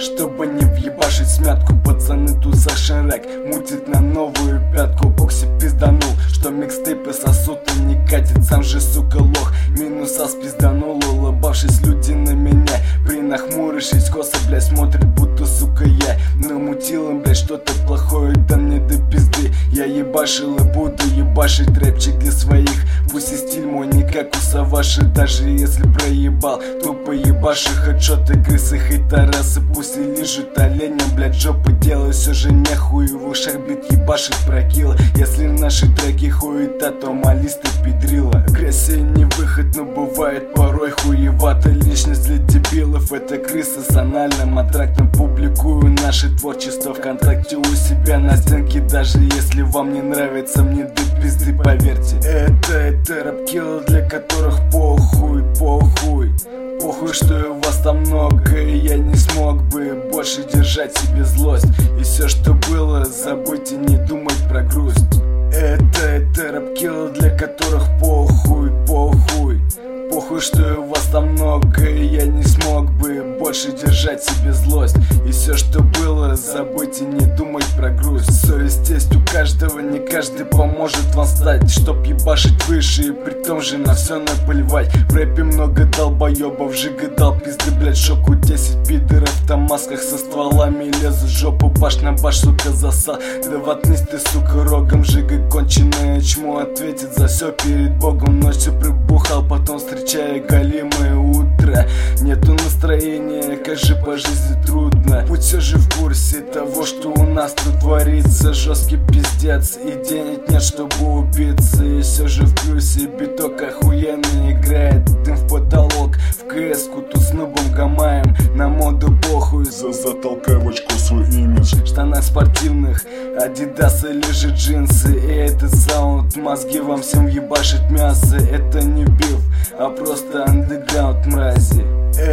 чтобы не въебашить смятку. Пацаны тут Саша Рэк мутит на новую пятку. Окси пизданул, что микстейпы сосут и не катит. Сам же, сука, лох, минуса спизданул. Улыбавшись, люди на меня принахмурившись, косо, блядь, смотрит, будто, сука, я намутил им, блядь, что-то плохое, да мне до пизды. Я ебашил и буду ебашить рэпчик для своих. Пусть и стиль мой не как у Саваши, даже если проебал, тупо ебаши хэдшоты, крысы, хейтерасы. Пусть и лижут оленя, блядь, жопы делают, все же нехуй в ушах бит ебашит прокила. Если наши треки хуета, то молись ты педрила. Агрессия не выход, но бывает порой хуевата. Личность для дебилов, это крыса с анальным аттрактом. Публикую наше творчество ВКонтакте у себя на стенке. Даже если вам не нравится, мне до пизды, поверьте. Это рэп-киллы, для которых похуй, похуй. Похуй, что и вас там много, и я не смог бы больше держать себе злость. И все, что было, забудьте, не думать про грусть. Это рэп-киллы, для которых похуй, похуй. Похуй, что и вас там много, и я не смог бы больше держать себе злость. И все, что было, забудьте, не думать про грусть. Совесть есть у каждого, не каждый поможет вам стать, чтоб ебашить выше, и при том же на все наплевать. В рэпе много долбоебов, Жига дал пизды, блять, шоку 10 пидоров в масках со стволами лезут в жопу, баш на баш, сука, засал. Да воткнись ты, сука, рогом, Жига конченое чмо ответит за все перед Богом. Ночью прибухал, потом встречая галимое утро. Нету настроения, как же по жизни трудно. Будь все же в курсе того, что у нас тут творится. Жесткий пиздец, и денег нет, чтобы убиться. И все же в плюсе, биток охуенно играет. Дым в потолок, в КС-ку тут с нубом гамаем. На моду похуй, затолкай в очко свой имидж. В штанах спортивных Адидасы лежит джинсы. И этот саунд мозги вам всем ебашит мясо. Это не биф, а просто андеграунд, мрази.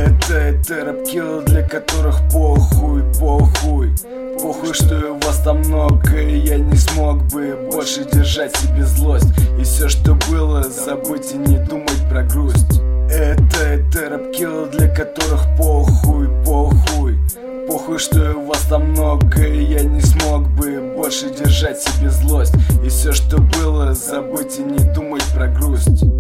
Это рэп-киллы, для которых похуй, похуй. Похуй, что и вас там много, и я не смог бы больше держать себе злость. И все, что было, забудьте, не думать про грусть. Это рэп-киллы, для которых похуй, похуй. Похуй, что и вас там много, и я не смог бы больше держать себе злость. И все, что было, забудьте, не думать про грусть.